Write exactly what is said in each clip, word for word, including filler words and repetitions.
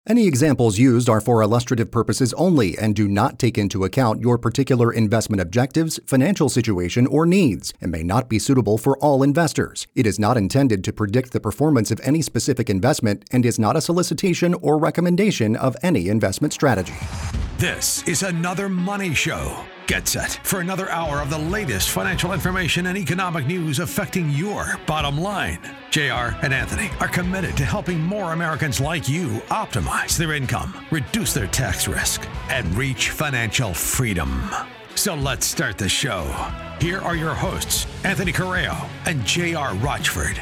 Any examples used are for illustrative purposes only and do not take into account your particular investment objectives, financial situation, or needs, and may not be suitable for all investors. It is not intended to predict the performance of any specific investment and is not a solicitation or recommendation of any investment strategy. This is Another Money Show. Get set for another hour of the latest financial information and economic news affecting your bottom line. J R and Anthony are committed to helping more Americans like you optimize their income, reduce their tax risk, and reach financial freedom. So let's start the show. Here are your hosts, Anthony Correo and J R Rochford.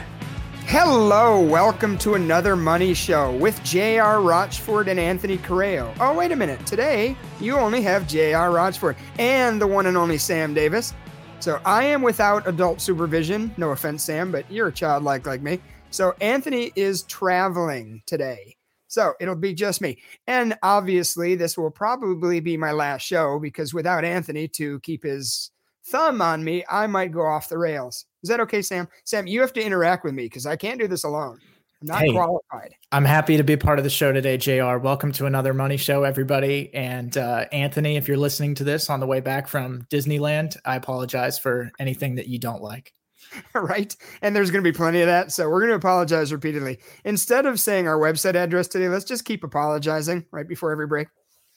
Hello, welcome to Another Money Show with J R Rochford and Anthony Correo. Oh, wait a minute. Today, you only have J R Rochford and the one and only Sam Davis. So I am without adult supervision. No offense, Sam, but you're a childlike like me. So Anthony is traveling today. So it'll be just me. And obviously, this will probably be my last show because without Anthony to keep his thumb on me, I might go off the rails. Is that okay, Sam? Sam, you have to interact with me because I can't do this alone. I'm not hey, qualified. I'm happy to be part of the show today, J R. Welcome to Another Money Show, everybody. And uh, Anthony, if you're listening to this on the way back from Disneyland, I apologize for anything that you don't like. Right? And there's going to be plenty of that. So we're going to apologize repeatedly. Instead of saying our website address today, let's just keep apologizing right before every break.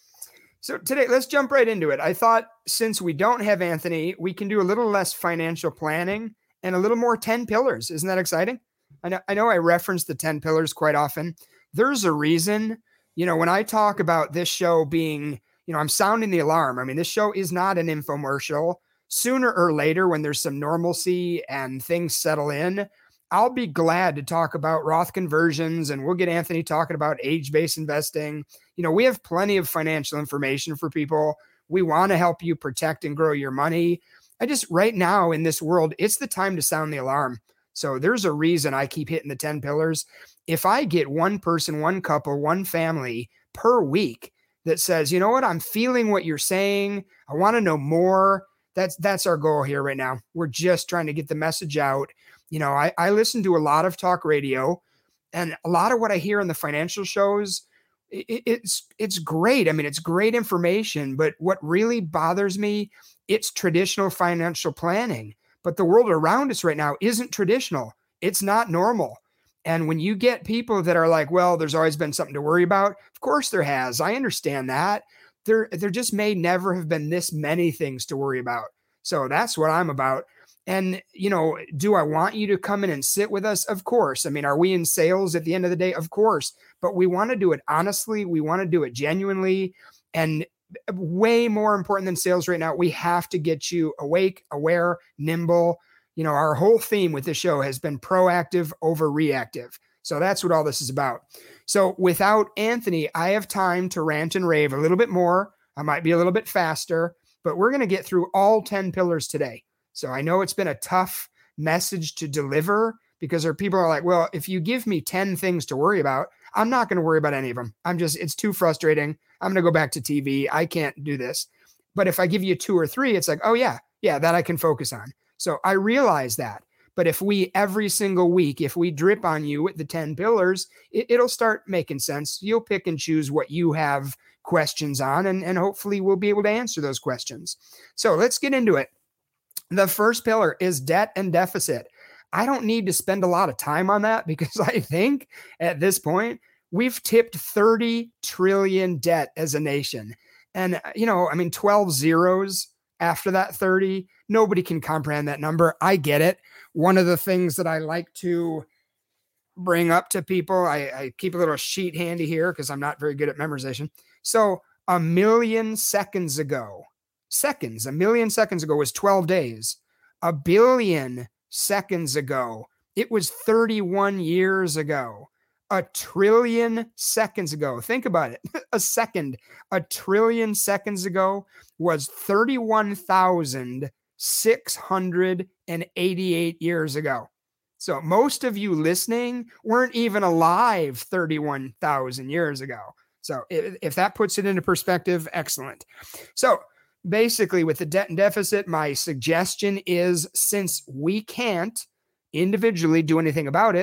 So today, let's jump right into it. I thought since we don't have Anthony, we can do a little less financial planning and a little more ten pillars. Isn't that exciting? I know, I know I reference the ten pillars quite often. There's a reason, you know, when I talk about this show being, you know, I'm sounding the alarm. I mean, this show is not an infomercial. Sooner or later, when there's some normalcy and things settle in, I'll be glad to talk about Roth conversions and we'll get Anthony talking about age-based investing. You know, we have plenty of financial information for people. We want to help you protect and grow your money. I just, right now in this world, it's the time to sound the alarm. So there's a reason I keep hitting the ten pillars. If I get one person, one couple, one family per week that says, you know what, I'm feeling what you're saying. I want to know more. That's, that's our goal here right now. We're just trying to get the message out. You know, I, I listen to a lot of talk radio and a lot of what I hear in the financial shows, it, it's, it's great. I mean, it's great information, but what really bothers me, it's traditional financial planning, but the world around us right now isn't traditional. It's not normal. And when you get people that are like, well, there's always been something to worry about. Of course there has. I understand that. There, there just may never have been this many things to worry about. So that's what I'm about. And, you know, do I want you to come in and sit with us? Of course. I mean, are we in sales at the end of the day? Of course. But we want to do it honestly. We want to do it genuinely. And way more important than sales right now, we have to get you awake, aware, nimble. You know, our whole theme with the show has been proactive over reactive. So that's what all this is about. So without Anthony, I have time to rant and rave a little bit more. I might be a little bit faster, but we're going to get through all ten pillars today. So I know it's been a tough message to deliver because there are people are like, well, if you give me ten things to worry about, I'm not going to worry about any of them. I'm just, it's too frustrating. I'm going to go back to T V. I can't do this. But if I give you two or three, it's like, oh yeah, yeah, that I can focus on. So I realize that. But if we, every single week, if we drip on you with the ten pillars, it, it'll start making sense. You'll pick and choose what you have questions on, and, and hopefully we'll be able to answer those questions. So let's get into it. The first pillar is debt and deficit. I don't need to spend a lot of time on that because I think at this point, we've tipped thirty trillion debt as a nation. And, you know, I mean, twelve zeros after that thirty, nobody can comprehend that number. I get it. One of the things that I like to bring up to people, I, I keep a little sheet handy here because I'm not very good at memorization. So a million seconds ago, seconds, a million seconds ago was twelve days. A billion seconds ago, it was thirty-one years ago. A trillion seconds ago, think about it, a second, a trillion seconds ago was thirty-one thousand six hundred eighty-eight years ago. So most of you listening weren't even alive thirty-one thousand years ago. So if, if that puts it into perspective, excellent. So basically with the debt and deficit, my suggestion is, since we can't individually do anything about it,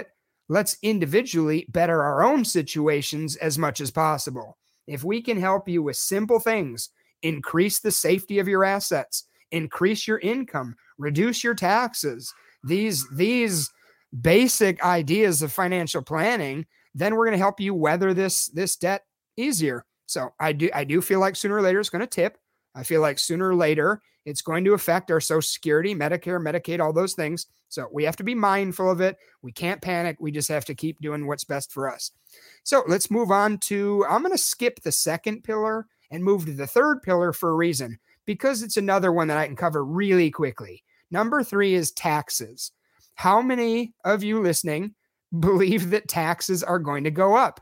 let's individually better our own situations as much as possible. If we can help you with simple things, increase the safety of your assets, increase your income, reduce your taxes, these, these basic ideas of financial planning, then we're going to help you weather this, this debt easier. So I do, I do feel like sooner or later it's going to tip. I feel like sooner or later it's going to affect our Social Security, Medicare, Medicaid, all those things. So we have to be mindful of it. We can't panic. We just have to keep doing what's best for us. So let's move on to, I'm going to skip the second pillar and move to the third pillar for a reason, because it's another one that I can cover really quickly. Number three is taxes. How many of you listening believe that taxes are going to go up?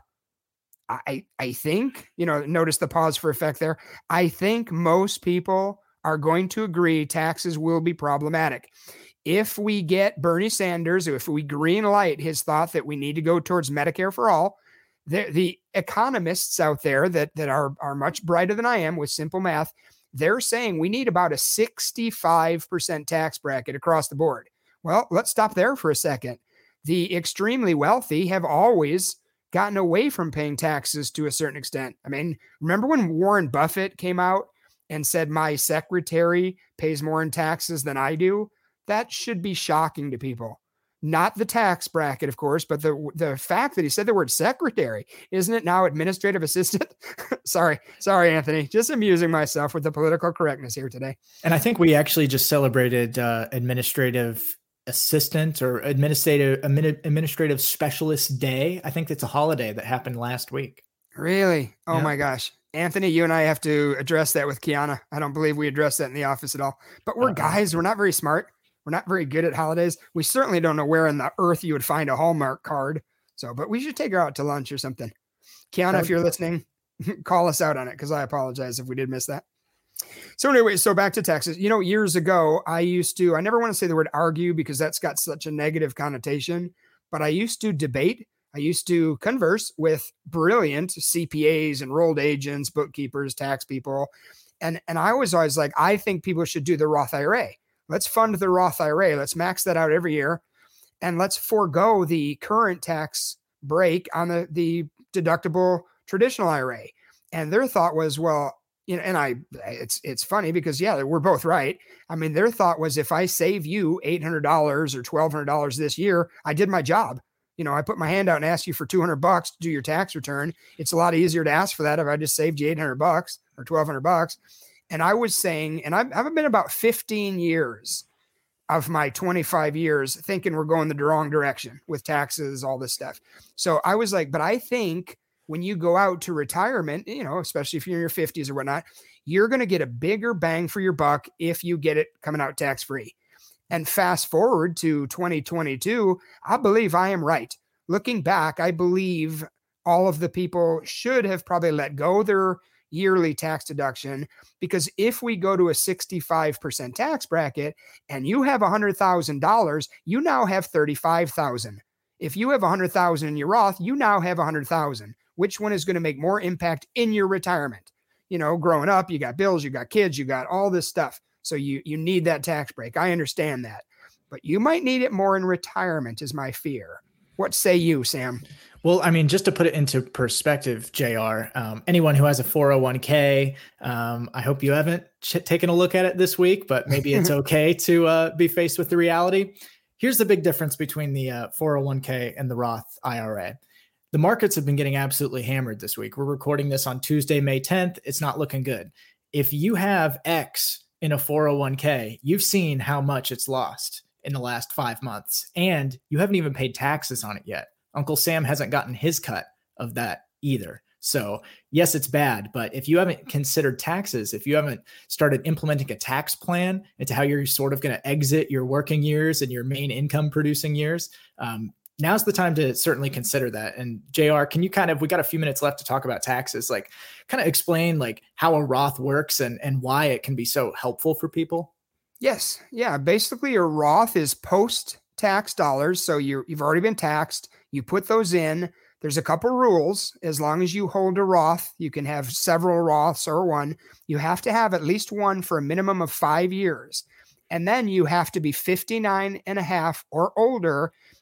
I, I think, you know, notice the pause for effect there. I think most people are going to agree taxes will be problematic. If we get Bernie Sanders, if we green light his thought that we need to go towards Medicare for all, the, the economists out there that, that are, are much brighter than I am with simple math, they're saying we need about a sixty-five percent tax bracket across the board. Well, let's stop there for a second. The extremely wealthy have always gotten away from paying taxes to a certain extent. I mean, remember when Warren Buffett came out and said, my secretary pays more in taxes than I do? That should be shocking to people. Not the tax bracket, of course, but the the fact that he said the word secretary. Isn't it now administrative assistant? sorry, sorry, Anthony. Just amusing myself with the political correctness here today. And I think we actually just celebrated uh, administrative assistant or administrative administrative specialist day. I think that's a holiday that happened last week. Really? Oh yeah. my gosh. Anthony, you and I have to address that with Kiana. I don't believe we addressed that in the office at all. But we're uh, guys. We're not very smart. We're not very good at holidays. We certainly don't know where in the earth you would find a Hallmark card. So, but we should take her out to lunch or something. Kiana, if you're listening, call us out on it, because I apologize if we did miss that. So anyway, so back to taxes. You know, years ago, I used to, I never want to say the word argue because that's got such a negative connotation, but I used to debate. I used to converse with brilliant C P As, enrolled agents, bookkeepers, tax people. And, and I was always like, I think people should do the Roth I R A. Let's fund the Roth I R A. Let's max that out every year. And let's forego the current tax break on the, the deductible traditional I R A. And their thought was, well, you know, and I, it's, it's funny because yeah, we're both right. I mean, their thought was if I save you eight hundred dollars or twelve hundred dollars this year, I did my job. You know, I put my hand out and asked you for two hundred bucks to do your tax return. It's a lot easier to ask for that if I just saved you eight hundred bucks or twelve hundred bucks. And I was saying, and I've, I've been about fifteen years of my twenty-five years thinking we're going the wrong direction with taxes, all this stuff. So I was like, but I think when you go out to retirement, you know, especially if you're in your fifties or whatnot, you're going to get a bigger bang for your buck if you get it coming out tax-free. And fast forward to twenty twenty-two, I believe I am right. Looking back, I believe all of the people should have probably let go their yearly tax deduction, because if we go to a sixty-five percent tax bracket and you have one hundred thousand dollars, you now have thirty-five thousand dollars. If you have one hundred thousand dollars in your Roth, you now have one hundred thousand dollars. Which one is going to make more impact in your retirement? You know, growing up, you got bills, you got kids, you got all this stuff. So you, you need that tax break. I understand that, but you might need it more in retirement is my fear. What say you, Sam? Well, I mean, just to put it into perspective, J R, um, anyone who has a four oh one k, um, I hope you haven't ch- taken a look at it this week, but maybe it's okay to uh, be faced with the reality. Here's the big difference between the uh, four oh one k and the Roth I R A. The markets have been getting absolutely hammered this week. We're recording this on Tuesday, May tenth. It's not looking good. If you have X in a four oh one k, you've seen how much it's lost in the last five months, and you haven't even paid taxes on it yet. Uncle Sam hasn't gotten his cut of that either. So yes, it's bad, but if you haven't considered taxes, if you haven't started implementing a tax plan into how you're sort of going to exit your working years and your main income producing years, um, now's the time to certainly consider that. And J R, can you kind of, we got a few minutes left to talk about taxes, like kind of explain like how a Roth works and, and why it can be so helpful for people? Yes. Yeah. Basically a Roth is post-tax dollars. So you you've already been taxed. You put those in. There's a couple rules. As long as you hold a Roth, you can have several Roths or one. You have to have at least one for a minimum of five years. And then you have to be fifty-nine and a half or older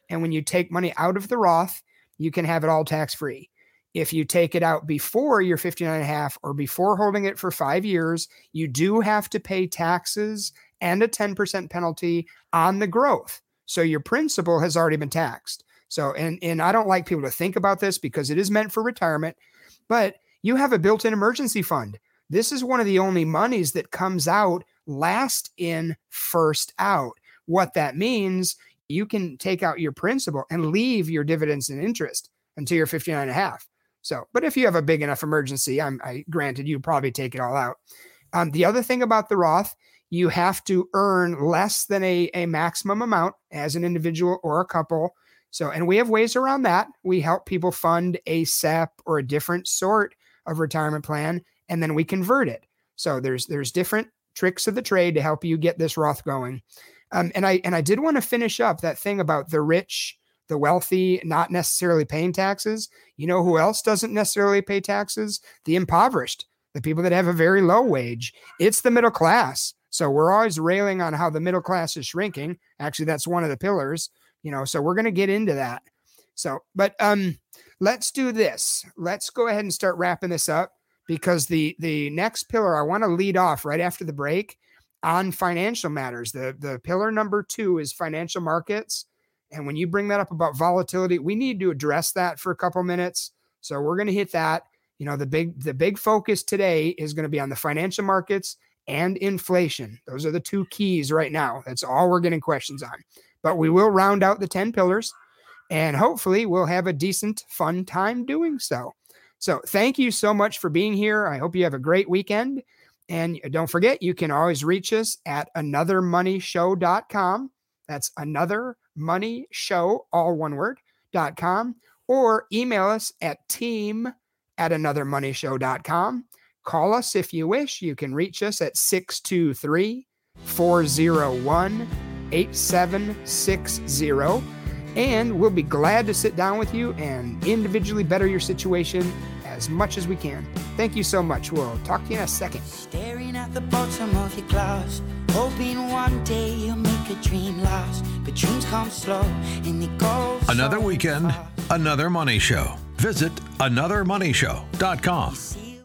And when you take money out of the Roth, you can have it all tax-free. If you take it out before you're fifty-nine and a half or before holding it for five years, you do have to pay taxes and a ten percent penalty on the growth. So your principal has already been taxed. So, and, and I don't like people to think about this because it is meant for retirement, but you have a built-in emergency fund. This is one of the only monies that comes out last in, first out. What that means, you can take out your principal and leave your dividends and interest until you're fifty-nine and a half. So, but if you have a big enough emergency, I'm I granted you probably take it all out. Um, the other thing about the Roth, you have to earn less than a, a maximum amount as an individual or a couple. So, and we have ways around that. We help people fund a S E P or a different sort of retirement plan, and then we convert it. So there's there's different tricks of the trade to help you get this Roth going. Um, and I and I did want to finish up that thing about the rich, the wealthy, not necessarily paying taxes. You know who else doesn't necessarily pay taxes? The impoverished, the people that have a very low wage. It's the middle class. So we're always railing on how the middle class is shrinking. Actually, that's one of the pillars, you know, so we're going to get into that. So, but um, let's do this. Let's go ahead and start wrapping this up because the, the next pillar, I want to lead off right after the break on financial matters. The, the pillar number two is financial markets. And when you bring that up about volatility, we need to address that for a couple minutes. So we're going to hit that. You know, the big, the big focus today is going to be on the financial markets and inflation. Those are the two keys right now. That's all we're getting questions on. But we will round out the ten pillars and hopefully we'll have a decent, fun time doing so. So thank you so much for being here. I hope you have a great weekend. And don't forget, you can always reach us at another money show dot com. That's another money show, all one word, dot com, or email us at team at another money show dot com. Call us if you wish. You can reach us at six two three, four oh one, eight seven six zero. And we'll be glad to sit down with you and individually better your situation as much as we can. Thank you so much. We'll talk to you in a second. Staring at the bottom of your glass, hoping one day you'll make a dream last. But dreams come slow and they go Another weekend, another money show. Visit another money show dot com.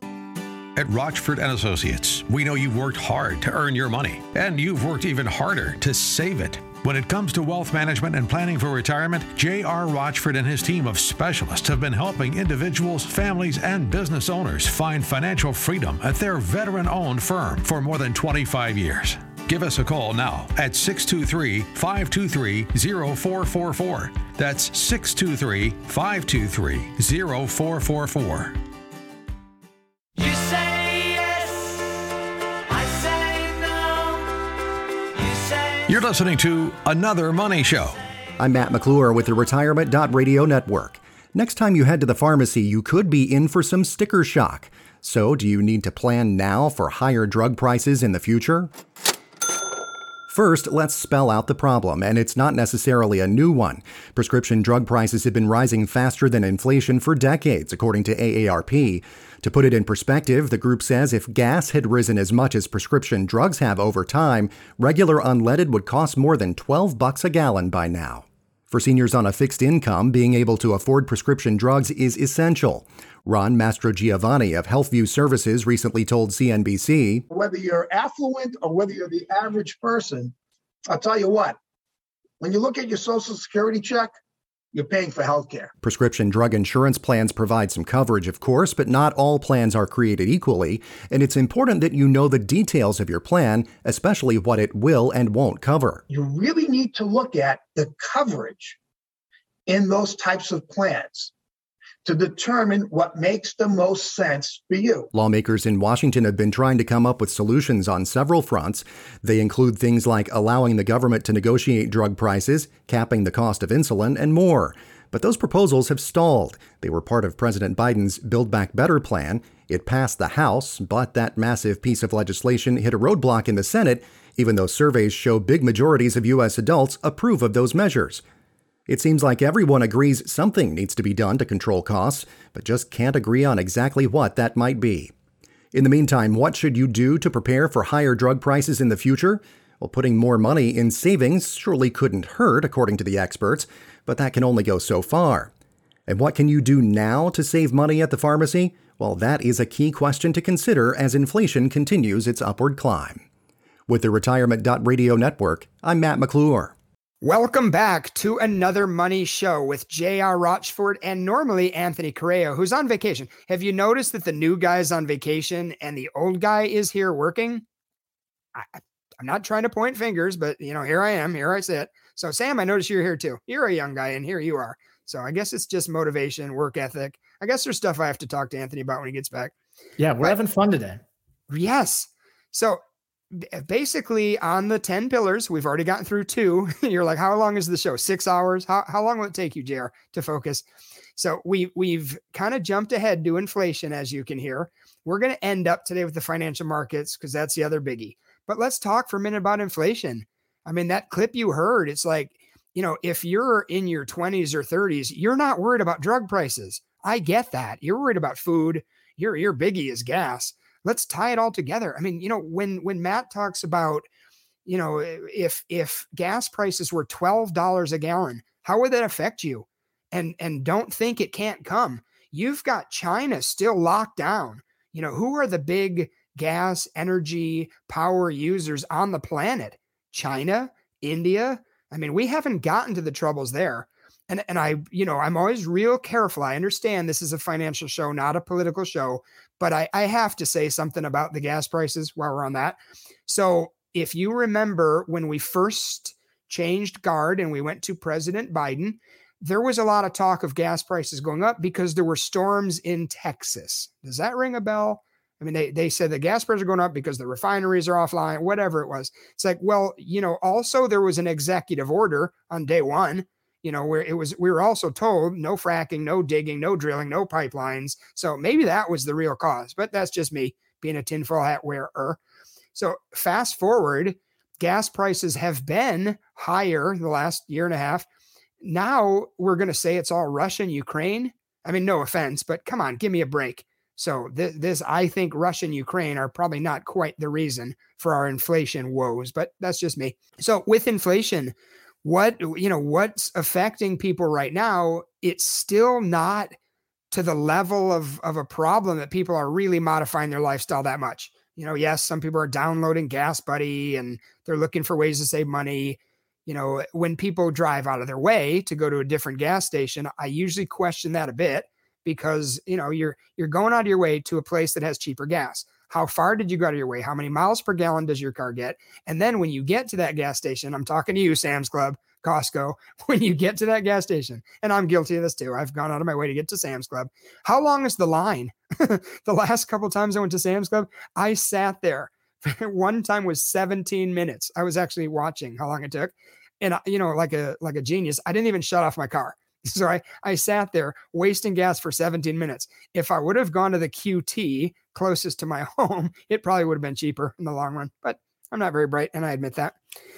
At Rochford and Associates, we know you've worked hard to earn your money, and you've worked even harder to save it. When it comes to wealth management and planning for retirement, J R. Rochford and his team of specialists have been helping individuals, families, and business owners find financial freedom at their veteran-owned firm for more than twenty-five years. Give us a call now at six two three, five two three, zero four four four. That's six two three, five two three, zero four four four. You say yes, I say no. You say You're listening to Another Money Show. I'm Matt McClure with the Retirement Radio Network. Next time you head to the pharmacy, you could be in for some sticker shock. So, do you need to plan now for higher drug prices in the future? First, let's spell out the problem, and it's not necessarily a new one. Prescription drug prices have been rising faster than inflation for decades, according to A A R P. To put it in perspective, the group says if gas had risen as much as prescription drugs have over time, regular unleaded would cost more than twelve bucks a gallon by now. For seniors on a fixed income, being able to afford prescription drugs is essential. Ron Mastrogiovanni of HealthView Services recently told C N B C, whether you're affluent or whether you're the average person, I'll tell you what, when you look at your Social Security check, you're paying for health care. Prescription drug insurance plans provide some coverage, of course, but not all plans are created equally, and it's important that you know the details of your plan, especially what it will and won't cover. You really need to look at the coverage in those types of plans to determine what makes the most sense for you. Lawmakers in Washington have been trying to come up with solutions on several fronts. They include things like allowing the government to negotiate drug prices, capping the cost of insulin, and more. But those proposals have stalled. They were part of President Biden's Build Back Better plan. It passed the House, but that massive piece of legislation hit a roadblock in the Senate, even though surveys show big majorities of U S adults approve of those measures. It seems like everyone agrees something needs to be done to control costs, but just can't agree on exactly what that might be. In the meantime, what should you do to prepare for higher drug prices in the future? Well, putting more money in savings surely couldn't hurt, according to the experts. but that can only go so far. And what can you do now to save money at the pharmacy? Well, that is a key question to consider as inflation continues its upward climb. With the Retirement Radio Network, I'm Matt McClure. Welcome back to another money show with J R. Rochford and normally Anthony Correa, who's on vacation. Have you noticed that the new guy's on vacation and the old guy is here working? I, I'm not trying to point fingers, but you know, here I am, here I sit. So Sam, I noticed you're here too. You're a young guy and here you are. So I guess it's just motivation, work ethic. I guess there's stuff I have to talk to Anthony about when he gets back. Yeah, we're but, having fun today. Yes. So basically on the ten pillars, we've already gotten through two. You're like, how long is the show? Six hours? How, how long will it take you, J R, to focus? So we, we've kind of jumped ahead to inflation, as you can hear. We're going to end up today with the financial markets because that's the other biggie. But let's talk for a minute about inflation. I mean, that clip you heard, it's like, you know, if you're in your twenties or thirties, you're not worried about drug prices. I get that. You're worried about food. Your, your biggie is gas. Let's tie it all together. I mean, you know, when, when Matt talks about, you know, if, if gas prices were twelve dollars a gallon, how would that affect you? And, and don't think it can't come. You've got China still locked down. You know, who are the big gas, energy, power users on the planet? China, India. I mean, we haven't gotten to the troubles there. And, and I, you know, I'm always real careful. I understand this is a financial show, not a political show, but I, I have to say something about the gas prices while we're on that. So if you remember when we first changed guard and we went to President Biden, there was a lot of talk of gas prices going up because there were storms in Texas. Does that ring a bell? I mean, they, they said the gas prices are going up because the refineries are offline, whatever it was. It's like, well, you know, also there was an executive order on day one, you know, where it was, we were also told no fracking, no digging, no drilling, no pipelines. So maybe that was the real cause, but that's just me being a tinfoil hat wearer. So fast forward, gas prices have been higher the last year and a half. Now we're going to say it's all Russia and Ukraine. I mean, no offense, but come on, give me a break. So th- this, I think Russia and Ukraine are probably not quite the reason for our inflation woes, but that's just me. So with inflation, what, you know, what's affecting people right now, it's still not to the level of, of a problem that people are really modifying their lifestyle that much. You know, yes, some people are downloading Gas Buddy and they're looking for ways to save money. You know, when people drive out of their way to go to a different gas station, I usually question that a bit because, you know, you're, you're going out of your way to a place that has cheaper gas. How far did you go out of your way? How many miles per gallon does your car get? And then when you get to that gas station, I'm talking to you, Sam's Club, Costco, when you get to that gas station, and I'm guilty of this too. I've gone out of my way to get to Sam's Club. How long is the line? The last couple of times I went to Sam's Club, I sat there. One time was seventeen minutes. I was actually watching how long it took. And, you know, like a, like a genius, I didn't even shut off my car. So I, I sat there wasting gas for seventeen minutes. If I would have gone to the Q T closest to my home, it probably would have been cheaper in the long run, but I'm not very bright and I admit that.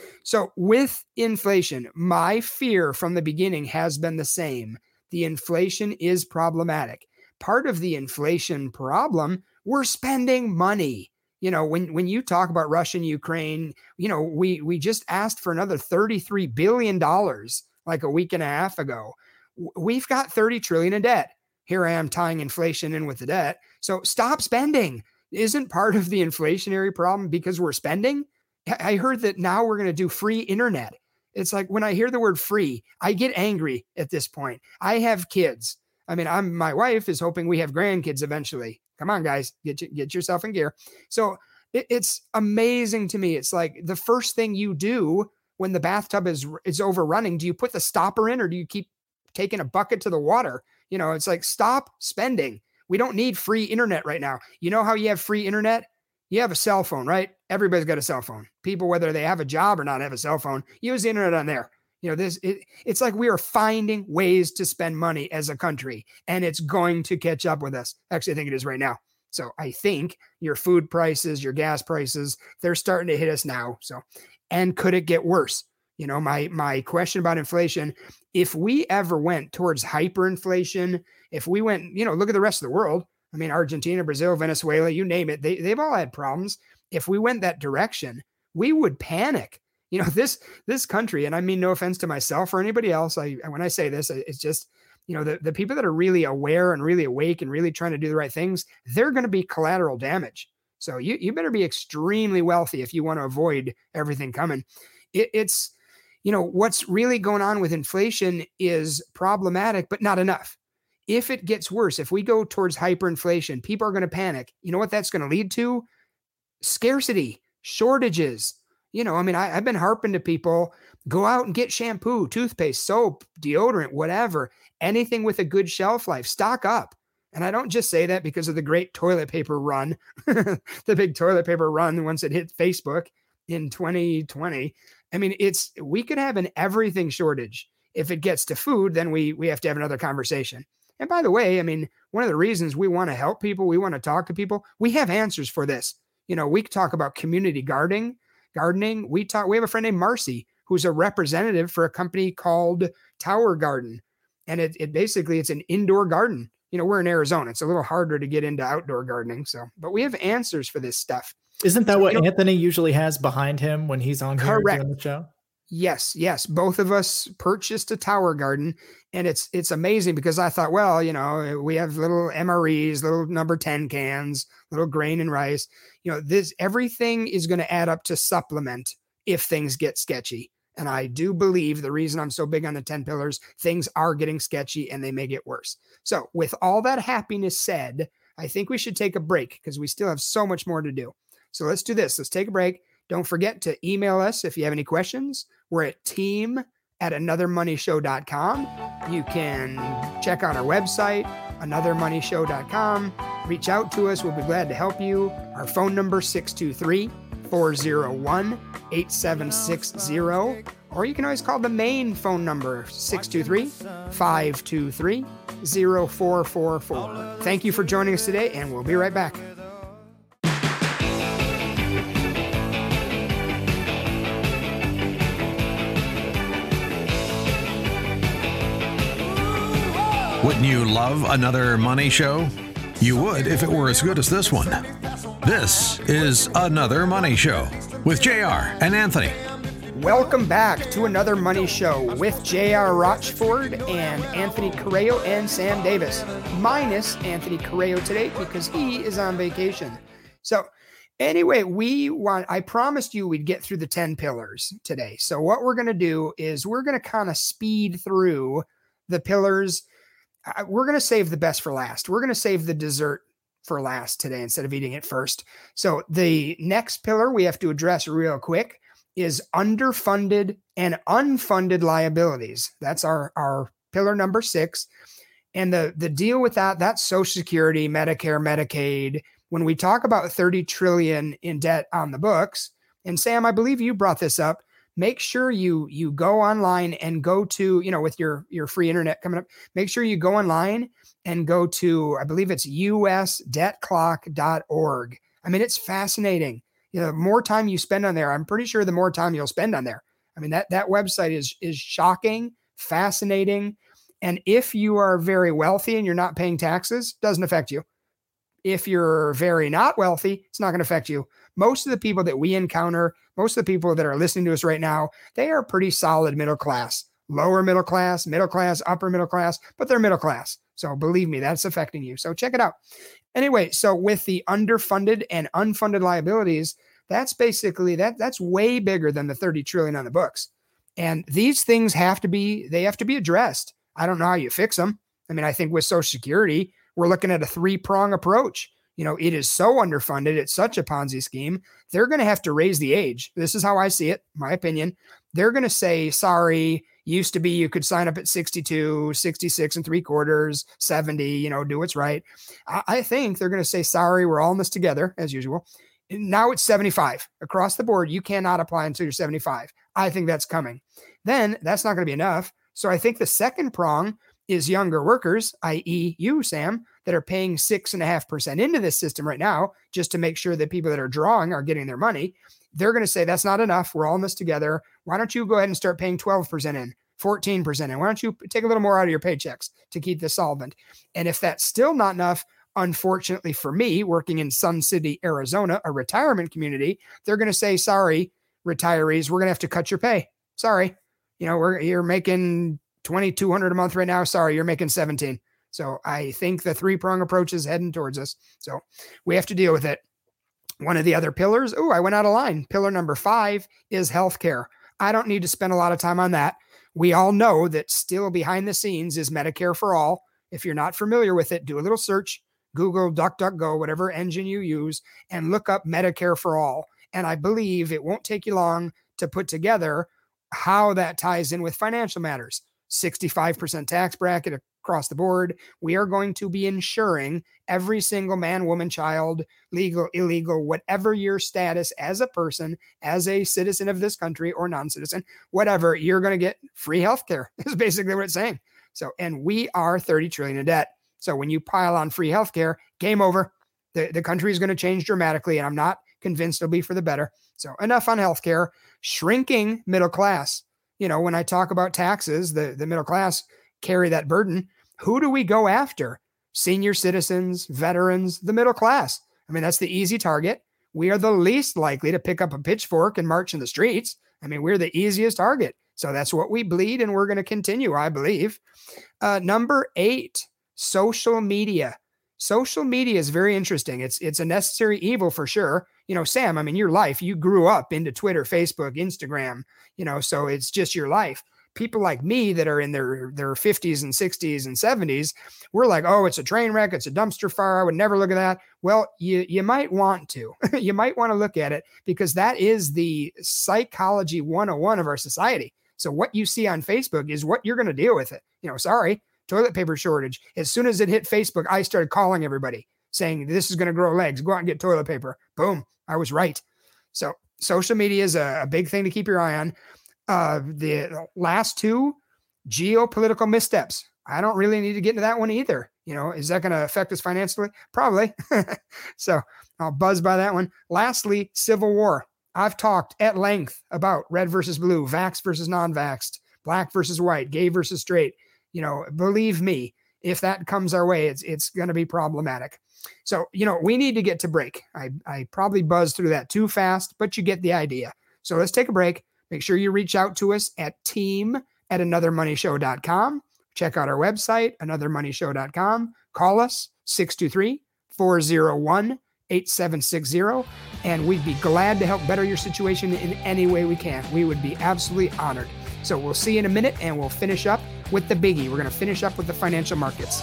So with inflation, my fear from the beginning has been the same. The inflation is problematic. Part of the inflation problem, we're spending money. You know, when, when you talk about Russia and Ukraine, you know, we, we just asked for another thirty-three billion dollars like a week and a half ago. We've got thirty trillion dollars in debt. Here I am tying inflation in with the debt. So stop spending. Isn't part of the inflationary problem because we're spending? I heard that now we're going to do free internet. It's like when I hear the word free, I get angry at this point. I have kids. I mean, I'm my wife is hoping we have grandkids eventually. Come on, guys, get you, get yourself in gear. So it, it's amazing to me. It's like the first thing you do when the bathtub is is overrunning, do you put the stopper in or do you keep taking a bucket to the water? You know, it's like, stop spending. We don't need free internet right now. You know how you have free internet? You have a cell phone, right? Everybody's got a cell phone. People, whether they have a job or not, have a cell phone. Use the internet on there. You know, this it, it's like we are finding ways to spend money as a country, and it's going to catch up with us. Actually, I think it is right now. So I think your food prices, your gas prices, they're starting to hit us now. So, and could it get worse? You know, my my question about inflation, if we ever went towards hyperinflation, if we went, you know, look at the rest of the world. I mean, Argentina, Brazil, Venezuela, you name it. They, they've all had problems. If we went that direction, we would panic. You know, this this country, and I mean no offense to myself or anybody else. I when I say this, it's just, you know, the, the people that are really aware and really awake and really trying to do the right things, they're going to be collateral damage. So you you better be extremely wealthy if you want to avoid everything coming. It, it's, you know, what's really going on with inflation is problematic, but not enough. If it gets worse, if we go towards hyperinflation, people are going to panic. You know what that's going to lead to? Scarcity, shortages. You know, I mean, I, I've been harping to people, go out and get shampoo, toothpaste, soap, deodorant, whatever, anything with a good shelf life, stock up. And I don't just say that because of the great toilet paper run, the big toilet paper run once it hit Facebook in twenty twenty. I mean, it's, we could have an everything shortage. If it gets to food, then we we have to have another conversation. And by the way, I mean, one of the reasons we want to help people, we want to talk to people, we have answers for this. You know, we talk about community gardening, gardening. We talk, we have a friend named Marcy, who's a representative for a company called Tower Garden. And it, it basically, it's an indoor garden. You know, we're in Arizona. It's a little harder to get into outdoor gardening. So, but we have answers for this stuff. Isn't that so, what you know, Anthony usually has behind him when he's on here correct. doing the show? Yes, yes. Both of us purchased a Tower Garden, and it's it's amazing because I thought, well, you know, we have little M R Es, little number ten cans, little grain and rice. You know, this everything is going to add up to supplement if things get sketchy. And I do believe the reason I'm so big on the ten pillars, things are getting sketchy and they may get worse. So with all that happiness said, I think we should take a break because we still have so much more to do. So let's do this. Let's take a break. Don't forget to email us if you have any questions. We're at team at another money show dot com. You can check out our website, another money show dot com. Reach out to us. We'll be glad to help you. Our phone number, six two three, four oh one, eight seven six zero. Or you can always call the main phone number, six two three, five two three, zero four four four. Thank you for joining us today, and we'll be right back. Wouldn't you love another money show? You would if it were as good as this one. This is Another Money Show with J R and Anthony. Welcome back to Another Money Show with J R Rochford and Anthony Correo and Sam Davis, minus Anthony Correo today because he is on vacation. So anyway, we want, I promised you we'd get through the ten pillars today. So what we're going to do is we're going to kind of speed through the pillars. We're going to save the best for last. We're going to save the dessert for last today instead of eating it first. So the next pillar we have to address real quick is underfunded and unfunded liabilities. That's our, our pillar number six. And the, the deal with that, that's Social Security, Medicare, Medicaid. When we talk about thirty trillion dollars in debt on the books, and Sam, I believe you brought this up, make sure you you go online and go to, you know, with your, your free internet coming up, make sure you go online and go to, I believe it's U S debt clock dot org. I mean, it's fascinating. You know, the more time you spend on there, I'm pretty sure the more time you'll spend on there. I mean, that, that website is, is shocking, fascinating. And if you are very wealthy and you're not paying taxes, doesn't affect you. If you're very not wealthy, it's not going to affect you. Most of the people that we encounter, most of the people that are listening to us right now, they are pretty solid middle class, lower middle class, middle class, upper middle class, but they're middle class. So believe me, that's affecting you. So check it out. Anyway, so with the underfunded and unfunded liabilities, that's basically that that's way bigger than the thirty trillion on the books. And these things have to be, they have to be addressed. I don't know how you fix them. I mean, I think with Social Security, we're looking at a three-prong approach. You know, it is so underfunded. It's such a Ponzi scheme. They're going to have to raise the age. This is how I see it, my opinion. They're going to say, sorry, used to be you could sign up at sixty-two, sixty-six and three quarters, seventy, you know, do what's right. I, I think they're going to say, sorry, we're all in this together, as usual. And now it's seventy-five. Across the board, you cannot apply until you're seventy-five. I think that's coming. Then that's not going to be enough. So I think the second prong is younger workers, that is you, Sam, that are paying six and a half percent into this system right now, just to make sure that people that are drawing are getting their money. They're going to say, that's not enough. We're all in this together. Why don't you go ahead and start paying twelve percent in, fourteen percent in? Why don't you take a little more out of your paychecks to keep this solvent? And if that's still not enough, unfortunately for me, working in Sun City, Arizona, a retirement community, they're going to say, sorry, retirees, we're going to have to cut your pay. Sorry. You know, we're, you're making twenty-two hundred dollars a month right now. Sorry, you're making seventeen. So I think the three prong approach is heading towards us. So we have to deal with it. One of the other pillars, oh, I went out of line. Pillar number five is healthcare. I don't need to spend a lot of time on that. We all know that still behind the scenes is Medicare for All. If you're not familiar with it, do a little search, Google, DuckDuckGo, whatever engine you use, and look up Medicare for All. And I believe it won't take you long to put together how that ties in with financial matters. sixty-five percent tax bracket across the board. We are going to be insuring every single man, woman, child, legal, illegal, whatever your status as a person, as a citizen of this country or non-citizen, whatever, you're going to get free healthcare. Is basically what it's saying. So, and we are thirty trillion in debt. So when you pile on free healthcare, game over. The, the country is going to change dramatically, and I'm not convinced it'll be for the better. So enough on healthcare. Shrinking middle class. You know, when I talk about taxes, the, the middle class carry that burden. Who do we go after? Senior citizens, veterans, the middle class. I mean, that's the easy target. We are the least likely to pick up a pitchfork and march in the streets. I mean, we're the easiest target. So that's what we bleed, and we're going to continue, I believe. Uh, number eight, social media. Social media is very interesting. It's it's a necessary evil for sure. You know, Sam, I mean, your life, you grew up into Twitter, Facebook, Instagram, you know, so it's just your life. People like me that are in their, their fifties and sixties and seventies, we're like, oh, it's a train wreck. It's a dumpster fire. I would never look at that. Well, you, you might want to. You might want to look at it because that is the psychology one oh one of our society. So what you see on Facebook is what you're going to deal with it. You know, sorry, toilet paper shortage. As soon as it hit Facebook, I started calling everybody saying this is going to grow legs. Go out and get toilet paper. Boom. I was right. So social media is a, a big thing to keep your eye on. Uh, the last two, geopolitical missteps. I don't really need to get into that one either. You know, is that going to affect us financially? Probably. So I'll buzz by that one. Lastly, civil war. I've talked at length about red versus blue, vax versus non-vaxxed, black versus white, gay versus straight. You know, believe me, if that comes our way, it's it's going to be problematic. So, you know, we need to get to break. I, I probably buzzed through that too fast, but you get the idea. So let's take a break. Make sure you reach out to us at team at another money show dot com. Check out our website, another money show dot com. Call us six two three, four oh one, eight seven six zero, and we'd be glad to help better your situation in any way we can. We would be absolutely honored. So we'll see you in a minute, and we'll finish up with the biggie. We're going to finish up with the financial markets.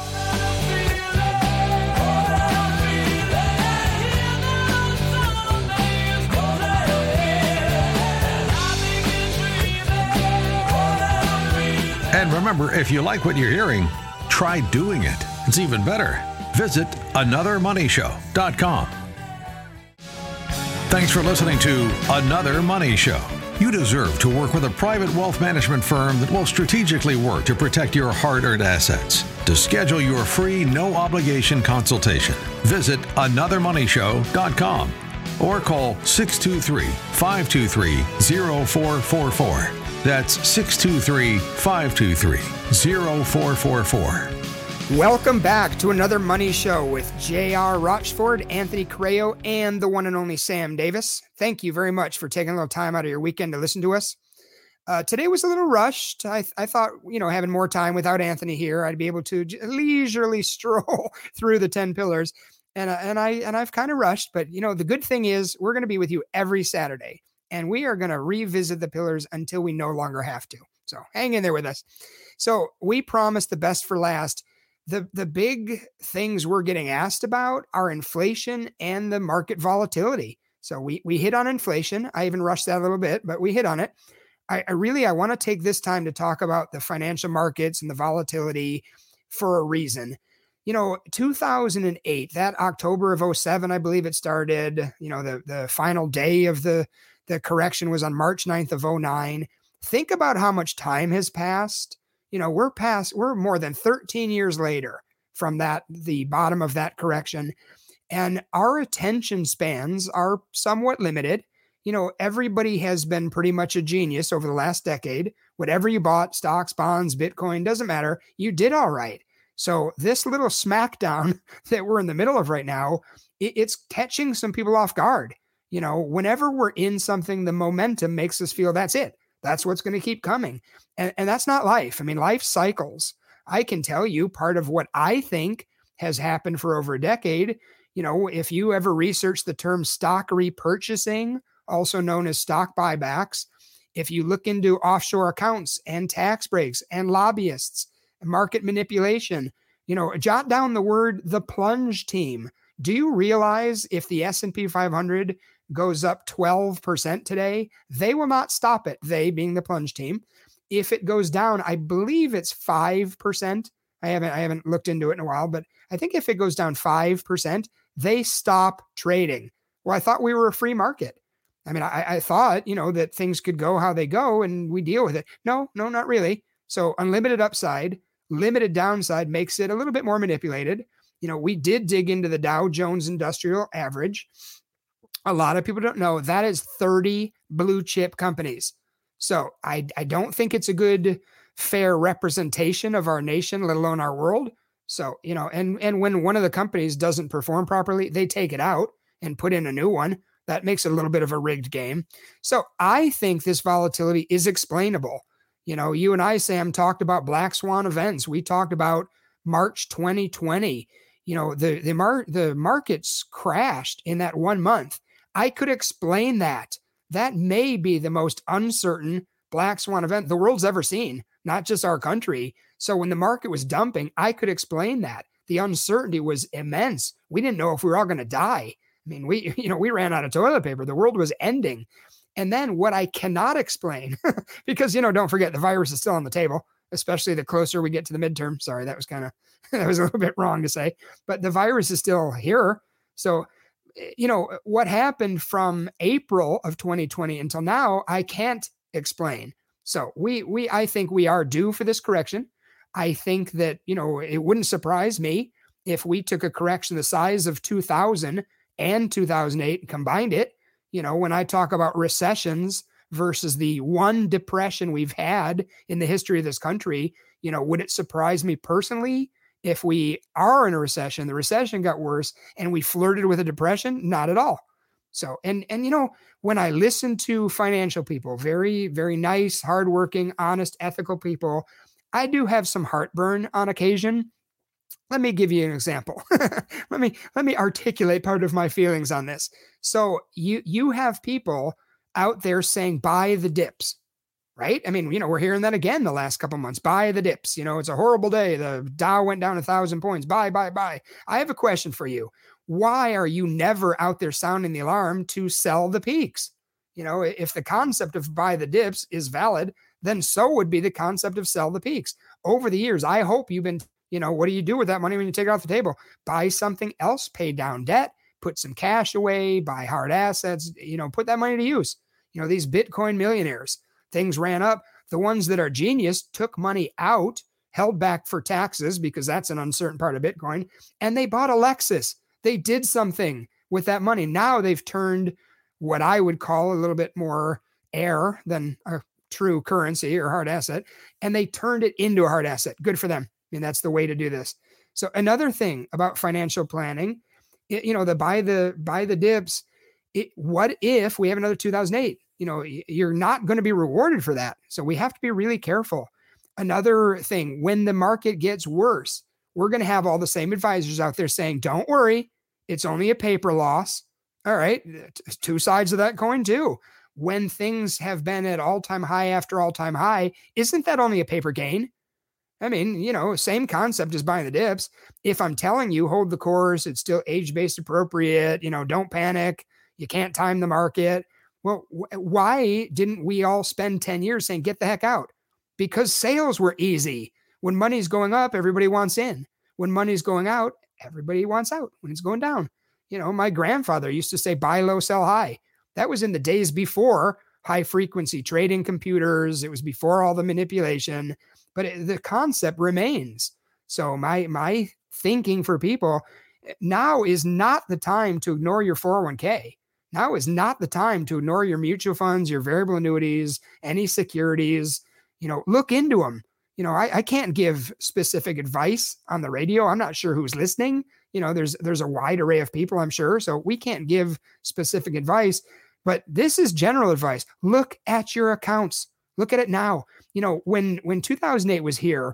And remember, if you like what you're hearing, try doing it. It's even better. Visit another money show dot com. Thanks for listening to Another Money Show. You deserve to work with a private wealth management firm that will strategically work to protect your hard-earned assets. To schedule your free, no-obligation consultation, visit another money show dot com or call six two three, five two three, zero four four four. That's six two three, five two three, zero four four four. Welcome back to Another Money Show with J R. Rochford, Anthony Correo, and the one and only Sam Davis. Thank you very much for taking a little time out of your weekend to listen to us. Uh, today was a little rushed. I, I thought, you know, having more time without Anthony here, I'd be able to j- leisurely stroll through the ten pillars. And, uh, and, I, and I've kind of rushed, but, you know, the good thing is we're going to be with you every Saturday, and we are going to revisit the pillars until we no longer have to. So hang in there with us. So we promised the best for last. The, the big things we're getting asked about are inflation and the market volatility. So we, we hit on inflation. I even rushed that a little bit, but we hit on it. I, I really, I want to take this time to talk about the financial markets and the volatility for a reason. You know, two thousand eight, that October of oh seven, I believe it started, you know, the, the final day of the, the correction was on March ninth of oh nine. Think about how much time has passed. You know, we're past, we're more than thirteen years later from that, the bottom of that correction. And our attention spans are somewhat limited. You know, everybody has been pretty much a genius over the last decade. Whatever you bought, stocks, bonds, Bitcoin, doesn't matter. You did all right. So this little smackdown that we're in the middle of right now, it, it's catching some people off guard. You know, whenever we're in something, the momentum makes us feel that's it. That's what's going to keep coming. And, and that's not life. I mean, life cycles. I can tell you part of what I think has happened for over a decade. You know, if you ever research the term stock repurchasing, also known as stock buybacks, if you look into offshore accounts and tax breaks and lobbyists, market manipulation, you know, jot down the word the plunge team. Do you realize if the S and P five hundred goes up twelve percent today, they will not stop it, they being the plunge team. If it goes down, I believe it's five percent. I haven't I haven't looked into it in a while, but I think if it goes down five percent, they stop trading. Well, I thought we were a free market. I mean, I, I thought, you know, that things could go how they go and we deal with it. No, no, not really. So unlimited upside, limited downside makes it a little bit more manipulated. You know, we did dig into the Dow Jones Industrial Average. A lot of people don't know that is thirty blue chip companies. So I, I don't think it's a good, fair representation of our nation, let alone our world. So, you know, and, and when one of the companies doesn't perform properly, they take it out and put in a new one. That makes it a little bit of a rigged game. So I think this volatility is explainable. You know, you and I, Sam, talked about black swan events. We talked about March twenty twenty. You know, the the, mar- the markets crashed in that one month. I could explain that. That may be the most uncertain black swan event the world's ever seen, not just our country. So when the market was dumping, I could explain that. The uncertainty was immense. We didn't know if we were all going to die. I mean, we, you know, we ran out of toilet paper. The world was ending. And then what I cannot explain, because, you know, don't forget the virus is still on the table, especially the closer we get to the midterm. Sorry, that was kind of, that was a little bit wrong to say, but the virus is still here. So, you know, what happened from April of twenty twenty until now, I can't explain. So we, we, I think we are due for this correction. I think that, you know, it wouldn't surprise me if we took a correction the size of two thousand and two thousand eight and combined it. You know, when I talk about recessions versus the one depression we've had in the history of this country, you know, would it surprise me personally if we are in a recession, the recession got worse and we flirted with a depression? Not at all. So, and, and, you know, when I listen to financial people, very, very nice, hardworking, honest, ethical people, I do have some heartburn on occasion. Let me give you an example. let me, let me articulate part of my feelings on this. So you, you have people out there saying, buy the dips, right? I mean, you know, we're hearing that again the last couple of months, buy the dips. You know, it's a horrible day. The Dow went down a thousand points. Buy, buy, buy. I have a question for you. Why are you never out there sounding the alarm to sell the peaks? You know, if the concept of buy the dips is valid, then so would be the concept of sell the peaks. Over the years, I hope you've been, you know, what do you do with that money when you take it off the table? Buy something else, pay down debt, put some cash away, buy hard assets, you know, put that money to use. You know, these Bitcoin millionaires, things ran up. The ones that are genius took money out, held back for taxes because that's an uncertain part of Bitcoin, and they bought a Lexus. They did something with that money. Now they've turned what I would call a little bit more air than a true currency or hard asset, and they turned it into a hard asset. Good for them. I mean, that's the way to do this. So another thing about financial planning, it, you know, the buy the buy the dips. It, what if we have another two thousand eight? You know, you're not going to be rewarded for that. So we have to be really careful. Another thing, when the market gets worse, we're going to have all the same advisors out there saying, don't worry, it's only a paper loss. All right, two sides of that coin too. When things have been at all-time high after all-time high, isn't that only a paper gain? I mean, you know, same concept as buying the dips. If I'm telling you, hold the course, it's still age-based appropriate, you know, don't panic, you can't time the market. Well, wh- why didn't we all spend ten years saying, get the heck out? Because sales were easy. When money's going up, everybody wants in. When money's going out, everybody wants out. When it's going down. You know, my grandfather used to say, buy low, sell high. That was in the days before high frequency trading computers. It was before all the manipulation, but it, the concept remains. So my, my thinking for people, now is not the time to ignore your four oh one k. Now is not the time to ignore your mutual funds, your variable annuities, any securities. You know, look into them. You know, I, I can't give specific advice on the radio. I'm not sure who's listening. You know, there's there's a wide array of people, I'm sure. So we can't give specific advice, but this is general advice. Look at your accounts. Look at it now. You know, when when two thousand eight was here,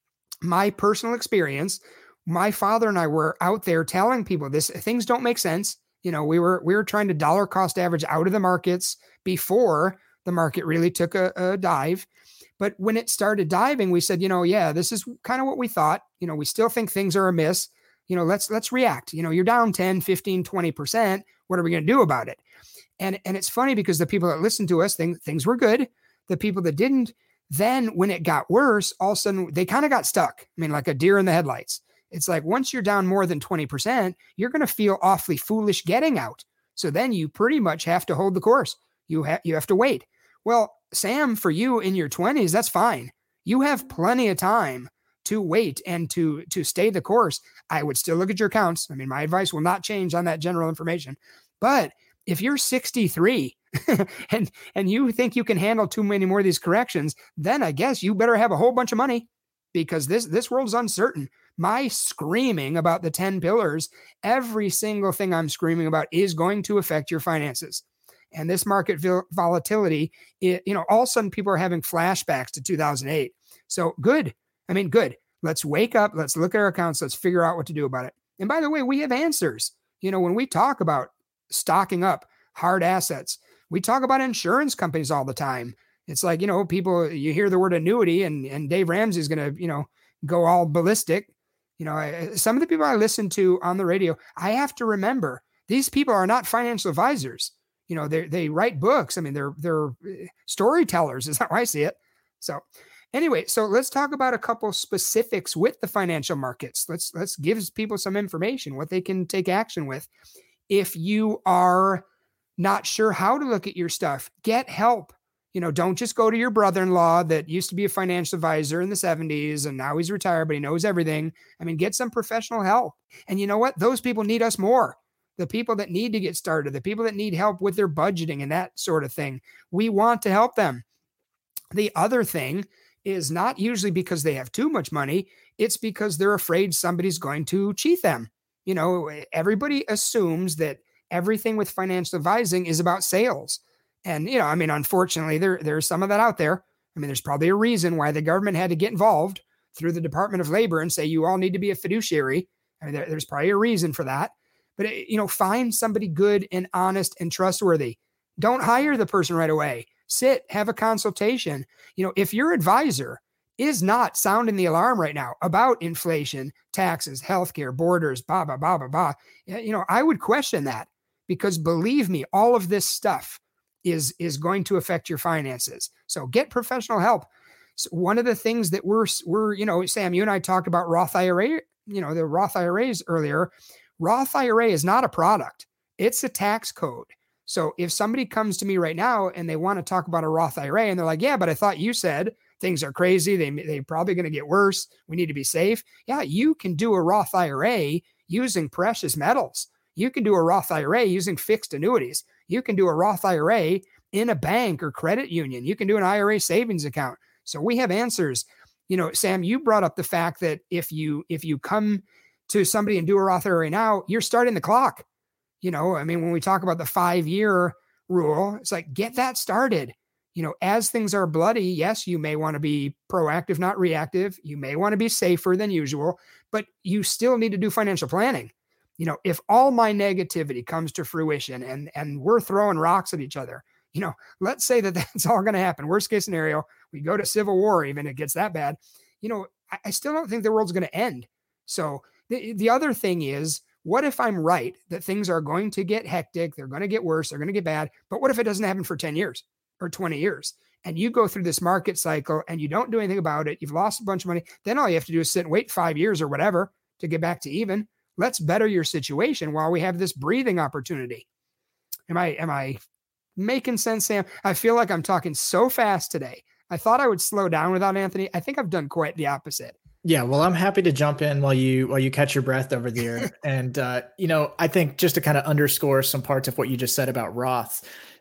my personal experience, my father and I were out there telling people this, things don't make sense. You know, we were we were trying to dollar cost average out of the markets before the market really took a, a dive. But when it started diving, we said, you know, yeah, this is kind of what we thought. You know, we still think things are amiss. You know, let's let's react. You know, you're down ten, fifteen, twenty percent. What are we going to do about it? And and it's funny because the people that listened to us think things were good. The people that didn't, then when it got worse, all of a sudden they kind of got stuck. I mean, like a deer in the headlights. It's like once you're down more than twenty percent, you're going to feel awfully foolish getting out. So then you pretty much have to hold the course. You have you have to wait. Well, Sam, for you in your twenties, that's fine. You have plenty of time to wait and to to stay the course. I would still look at your accounts. I mean, my advice will not change on that general information. But if you're sixty-three and and you think you can handle too many more of these corrections, then I guess you better have a whole bunch of money, because this this world's uncertain. My screaming about the ten pillars, every single thing I'm screaming about is going to affect your finances. And this market vol- volatility, it, you know, all of a sudden people are having flashbacks to two thousand eight. So good. I mean, good. Let's wake up. Let's look at our accounts. Let's figure out what to do about it. And by the way, we have answers. You know, when we talk about stocking up hard assets, we talk about insurance companies all the time. It's like, you know, people, you hear the word annuity and, and Dave Ramsey is going to, you know, go all ballistic. You know, I, some of the people I listen to on the radio, I have to remember these people are not financial advisors. You know, they they write books. I mean, they're they're storytellers is how I see it. So anyway, so let's talk about a couple specifics with the financial markets. Let's let's give people some information, what they can take action with. If you are not sure how to look at your stuff, get help. You know, don't just go to your brother-in-law that used to be a financial advisor in the seventies and now he's retired, but he knows everything. I mean, get some professional help. And you know what? Those people need us more. The people that need to get started, the people that need help with their budgeting and that sort of thing, we want to help them. The other thing is not usually because they have too much money. It's because they're afraid somebody's going to cheat them. You know, everybody assumes that everything with financial advising is about sales. And, you know, I mean, unfortunately, there, there's some of that out there. I mean, there's probably a reason why the government had to get involved through the Department of Labor and say, you all need to be a fiduciary. I mean, there, there's probably a reason for that. But, you know, find somebody good and honest and trustworthy. Don't hire the person right away. Sit, have a consultation. You know, if your advisor is not sounding the alarm right now about inflation, taxes, healthcare, borders, blah, blah, blah, blah, blah, you know, I would question that, because believe me, all of this stuff is, is going to affect your finances. So get professional help. So one of the things that we're, we're, you know, Sam, you and I talked about Roth I R A, you know, the Roth I R As earlier. Roth I R A is not a product. It's a tax code. So if somebody comes to me right now and they want to talk about a Roth I R A and they're like, yeah, but I thought you said things are crazy. They, they're probably going to get worse. We need to be safe. Yeah, you can do a Roth I R A using precious metals. You can do a Roth I R A using fixed annuities. You can do a Roth I R A in a bank or credit union. You can do an I R A savings account. So we have answers. You know, Sam, you brought up the fact that if you if you come to somebody and do a Roth I R A now, you're starting the clock. You know, I mean, when we talk about the five-year rule, it's like, get that started. You know, as things are bloody, yes, you may want to be proactive, not reactive. You may want to be safer than usual, but you still need to do financial planning. You know, if all my negativity comes to fruition and, and we're throwing rocks at each other, you know, let's say that that's all going to happen. Worst case scenario, we go to civil war, even if it gets that bad. You know, I, I still don't think the world's going to end. So the, the other thing is, what if I'm right that things are going to get hectic, they're going to get worse, they're going to get bad, but what if it doesn't happen for ten years or twenty years? And you go through this market cycle and you don't do anything about it, you've lost a bunch of money, then all you have to do is sit and wait five years or whatever to get back to even. Let's better your situation while we have this breathing opportunity. Am I, am I making sense, Sam? I feel like I'm talking so fast today. I thought I would slow down without Anthony. I think I've done quite the opposite. Yeah, well, I'm happy to jump in while you while you catch your breath over there. And, uh, you know, I think just to kind of underscore some parts of what you just said about Roth,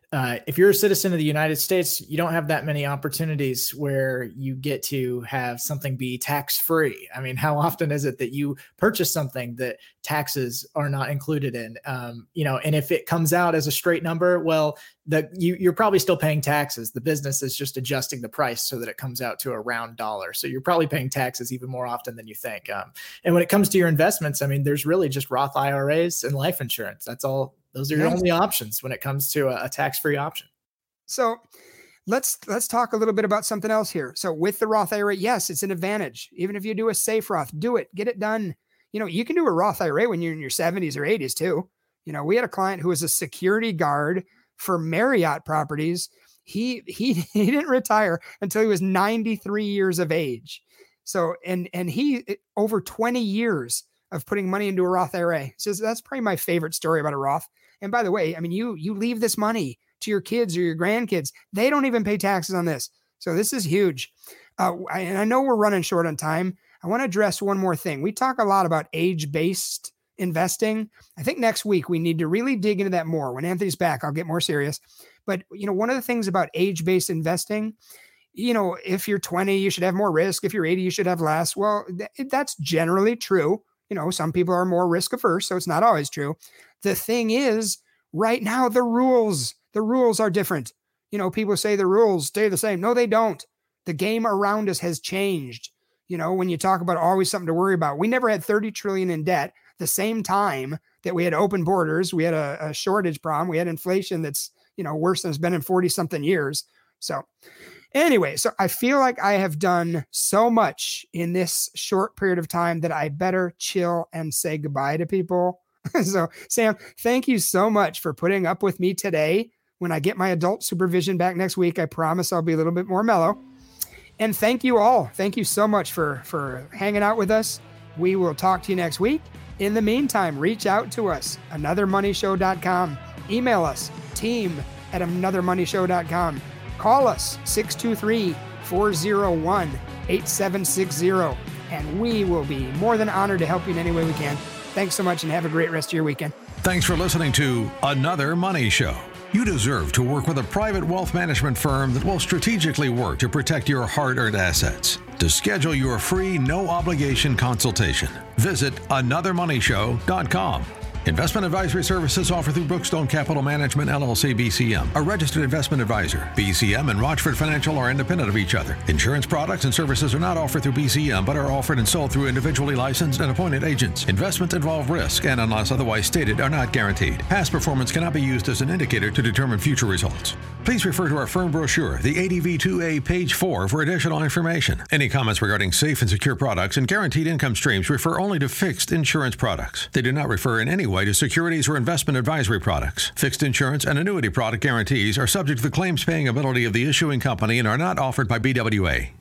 uh, if you're a citizen of the United States, you don't have that many opportunities where you get to have something be tax-free. I mean, how often is it that you purchase something that taxes are not included in? Um, you know, and if it comes out as a straight number, well, the, you, you're probably still paying taxes. The business is just adjusting the price so that it comes out to a round dollar. So you're probably paying taxes even more often than you think. Um, and when it comes to your investments, I mean, there's really just Roth I R As and life insurance. That's all. Those are your only options when it comes to a, a tax-free option. So let's let's talk a little bit about something else here. So with the Roth I R A, yes, it's an advantage. Even if you do a safe Roth, do it, get it done. You know, you can do a Roth I R A when you're in your seventies or eighties too. You know, we had a client who was a security guard for Marriott properties. He he he didn't retire until he was ninety-three years of age. So and and he over twenty years of putting money into a Roth I R A. So that's probably my favorite story about a Roth. And by the way, I mean, you you leave this money to your kids or your grandkids. They don't even pay taxes on this. So this is huge. Uh, I, and I know we're running short on time. I want to address one more thing. We talk a lot about age-based investing. I think next week we need to really dig into that more. When Anthony's back, I'll get more serious. But, you know, one of the things about age-based investing, you know, if you're twenty, you should have more risk. If you're eighty, you should have less. Well, th- that's generally true. You know, some people are more risk averse, so it's not always true. The thing is, right now, the rules, the rules are different. You know, people say the rules stay the same. No, they don't. The game around us has changed. You know, when you talk about always something to worry about, we never had thirty trillion dollars in debt the same time that we had open borders. We had a, a shortage problem. We had inflation that's, you know, worse than it's been in forty something years. So anyway, so I feel like I have done so much in this short period of time that I better chill and say goodbye to people. So Sam, thank you so much for putting up with me today. When I get my adult supervision back next week, I promise I'll be a little bit more mellow. And thank you all. Thank you so much for, for hanging out with us. We will talk to you next week. In the meantime, reach out to us, another money show dot com. Email us, team at another money show dot com. Call us, six two three, four oh one, eight seven six zero, and we will be more than honored to help you in any way we can. Thanks so much and have a great rest of your weekend. Thanks for listening to Another Money Show. You deserve to work with a private wealth management firm that will strategically work to protect your hard-earned assets. To schedule your free, no-obligation consultation, visit another money show dot com. Investment advisory services offered through Brookstone Capital Management, L L C, B C M, a registered investment advisor. B C M and Rochford Financial are independent of each other. Insurance products and services are not offered through B C M, but are offered and sold through individually licensed and appointed agents. Investments involve risk and, unless otherwise stated, are not guaranteed. Past performance cannot be used as an indicator to determine future results. Please refer to our firm brochure, the A D V two A, page four, for additional information. Any comments regarding safe and secure products and guaranteed income streams refer only to fixed insurance products. They do not refer in any way to securities or investment advisory products. Fixed insurance and annuity product guarantees are subject to the claims paying ability of the issuing company and are not offered by B W A.